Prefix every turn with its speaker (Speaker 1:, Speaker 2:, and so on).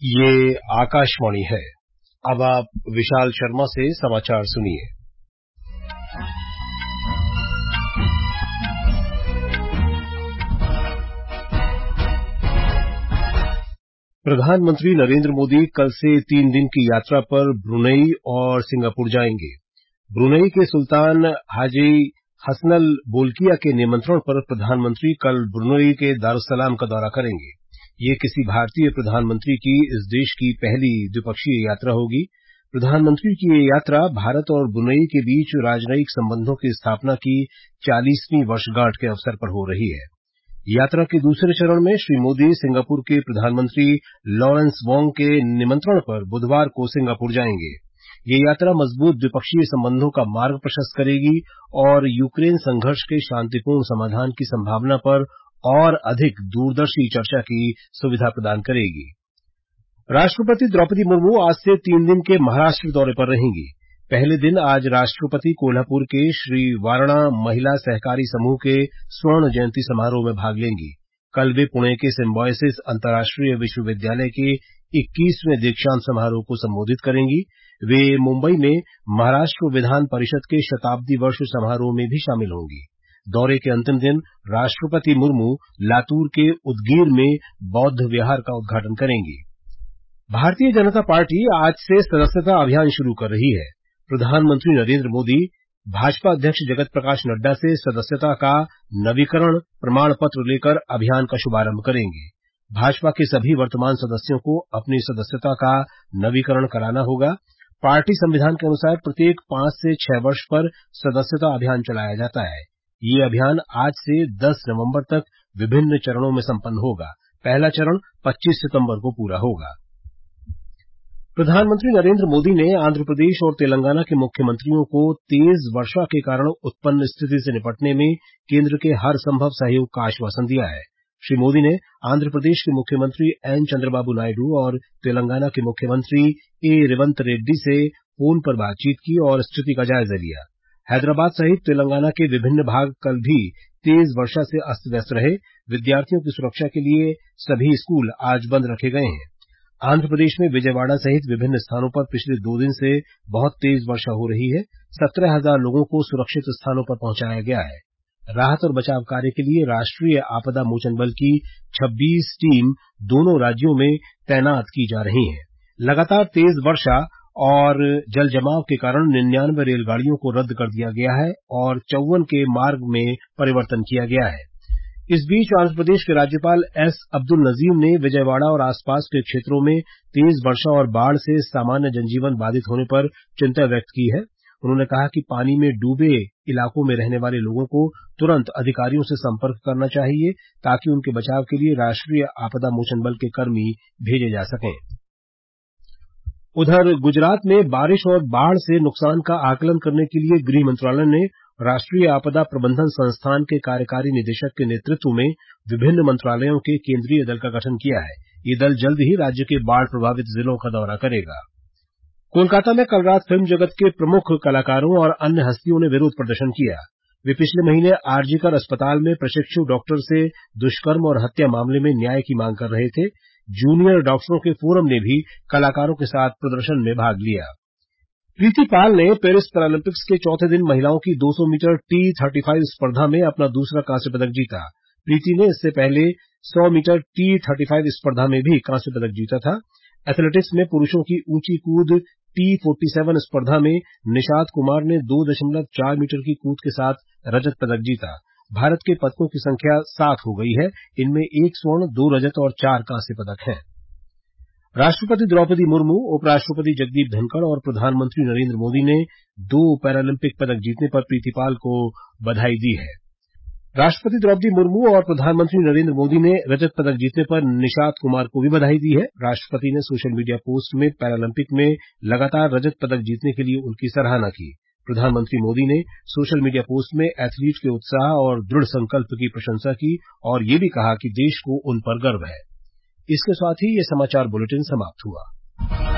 Speaker 1: ये आकाशवाणी है। अब आप विशाल शर्मा से समाचार सुनिए। प्रधानमंत्री नरेंद्र मोदी कल से 3 दिन की यात्रा पर ब्रुनेई और सिंगापुर जाएंगे। ब्रुनेई के सुल्तान हाजी हसनल बोल्किया के निमंत्रण पर प्रधानमंत्री कल ब्रुनेई के दारुस्सलाम का दौरा करेंगे। ये किसी भारतीय प्रधानमंत्री की इस देश की पहली द्विपक्षीय यात्रा होगी। प्रधानमंत्री की ये यात्रा भारत और ब्रुनेई के बीच राजनयिक संबंधों की स्थापना की 40वीं वर्षगांठ के अवसर पर हो रही है। यात्रा के दूसरे चरण में श्री मोदी सिंगापुर के प्रधानमंत्री लॉरेंस वोंग के निमंत्रण पर बुधवार को सिंगापुर जाएंगे। ये यात्रा मजबूत द्विपक्षीय संबंधों का मार्ग प्रशस्त करेगी और यूक्रेन संघर्ष के शांतिपूर्ण समाधान की संभावना पर और अधिक दूरदर्शी चर्चा की सुविधा प्रदान करेगी। राष्ट्रपति द्रौपदी मुर्मू आज से 3 दिन के महाराष्ट्र दौरे पर रहेंगी। पहले दिन आज राष्ट्रपति कोल्हापुर के श्री वारणा महिला सहकारी समूह के स्वर्ण जयंती समारोह में भाग लेंगी। कल वे पुणे के सिम्बायोसिस अंतर्राष्ट्रीय विश्वविद्यालय के 21वें दीक्षांत समारोह को संबोधित करेंगी। वे मुंबई में महाराष्ट्र विधान परिषद के शताब्दी वर्ष समारोह में भी शामिल होंगी। दौरे के अंतिम दिन राष्ट्रपति मुर्मू लातूर के उदगीर में बौद्ध विहार का उद्घाटन करेंगी। भारतीय जनता पार्टी आज से सदस्यता अभियान शुरू कर रही है। प्रधानमंत्री नरेंद्र मोदी भाजपा अध्यक्ष जगत प्रकाश नड्डा से सदस्यता का नवीकरण प्रमाण पत्र लेकर अभियान का शुभारंभ करेंगे। भाजपा के सभी वर्तमान सदस्यों को अपनी सदस्यता का नवीकरण कराना होगा। पार्टी संविधान के अनुसार प्रत्येक 5 से 6 वर्ष पर सदस्यता अभियान चलाया जाता है। ये अभियान आज से 10 नवंबर तक विभिन्न चरणों में संपन्न होगा। पहला चरण 25 सितंबर को पूरा होगा। प्रधानमंत्री नरेंद्र मोदी ने आंध्र प्रदेश और तेलंगाना के मुख्यमंत्रियों को तेज वर्षा के कारण उत्पन्न स्थिति से निपटने में केंद्र के हर संभव सहयोग का आश्वासन दिया है। श्री मोदी ने आंध्र प्रदेश के मुख्यमंत्री एन चंद्रबाबू नायडू और तेलंगाना के मुख्यमंत्री ए रेवंत रेड्डी से फोन पर बातचीत की और स्थिति का जायजा लिया। हैदराबाद सहित तेलंगाना के विभिन्न भाग कल भी तेज वर्षा से अस्त व्यस्त रहे। विद्यार्थियों की सुरक्षा के लिए सभी स्कूल आज बंद रखे गए हैं। आंध्र प्रदेश में विजयवाड़ा सहित विभिन्न स्थानों पर पिछले 2 दिन से बहुत तेज वर्षा हो रही है। 17,000 लोगों को सुरक्षित स्थानों पर पहुंचाया गया है। राहत और बचाव कार्य के लिए राष्ट्रीय आपदा मोचन बल की 26 टीम दोनों राज्यों में तैनात की जा रही हैं। लगातार तेज वर्षा और जल जमाव के कारण 99 रेलगाड़ियों को रद्द कर दिया गया है और 54 के मार्ग में परिवर्तन किया गया है। इस बीच आंध्र प्रदेश के राज्यपाल एस अब्दुल नजीर ने विजयवाड़ा और आसपास के क्षेत्रों में तेज वर्षा और बाढ़ से सामान्य जनजीवन बाधित होने पर चिंता व्यक्त की है। उन्होंने कहा कि पानी में डूबे इलाकों में रहने वाले लोगों को तुरंत अधिकारियों से संपर्क करना चाहिए ताकि उनके बचाव के लिए राष्ट्रीय आपदा मोचन बल के कर्मी भेजे जा सकें। उधर गुजरात में बारिश और बाढ़ से नुकसान का आकलन करने के लिए गृह मंत्रालय ने राष्ट्रीय आपदा प्रबंधन संस्थान के कार्यकारी निदेशक के नेतृत्व में विभिन्न मंत्रालयों के केंद्रीय दल का गठन किया है। ये दल जल्द ही राज्य के बाढ़ प्रभावित जिलों का दौरा करेगा। कोलकाता में कल रात फिल्म जगत के प्रमुख कलाकारों और अन्य हस्तियों ने विरोध प्रदर्शन किया। वे पिछले महीने आरजीकर अस्पताल में प्रशिक्षु डॉक्टर से दुष्कर्म और हत्या मामले में न्याय की मांग कर रहे थे। जूनियर डॉक्टरों के फोरम ने भी कलाकारों के साथ प्रदर्शन में भाग लिया। प्रीति पाल ने पेरिस पैरालंपिक्स के चौथे दिन महिलाओं की 200 मीटर T35 स्पर्धा में अपना दूसरा कांस्य पदक जीता। प्रीति ने इससे पहले 100 मीटर T35 स्पर्धा में भी कांस्य पदक जीता था। एथलेटिक्स में पुरुषों की ऊंची कूद T47 स्पर्धा में निषाद कुमार ने 2.4 मीटर की कूद के साथ रजत पदक जीता। भारत के पदकों की संख्या 7 हो गई है। इनमें 1 स्वर्ण, 2 रजत और 4 कांस्य पदक हैं। राष्ट्रपति द्रौपदी मुर्मू, उपराष्ट्रपति जगदीप धनखड़ और प्रधानमंत्री नरेंद्र मोदी ने 2 पैरालंपिक पदक जीतने पर प्रीति पाल को बधाई दी है। राष्ट्रपति द्रौपदी मुर्मू और प्रधानमंत्री नरेंद्र मोदी ने रजत पदक जीतने पर निषाद कुमार को भी बधाई दी है। राष्ट्रपति ने सोशल मीडिया पोस्ट में पैरालंपिक में लगातार रजत पदक जीतने के लिए उनकी सराहना की। प्रधानमंत्री मोदी ने सोशल मीडिया पोस्ट में एथलीट के उत्साह और दृढ़ संकल्प की प्रशंसा की और ये भी कहा कि देश को उन पर गर्व है। इसके साथ ही ये समाचार बुलेटिन समाप्त हुआ।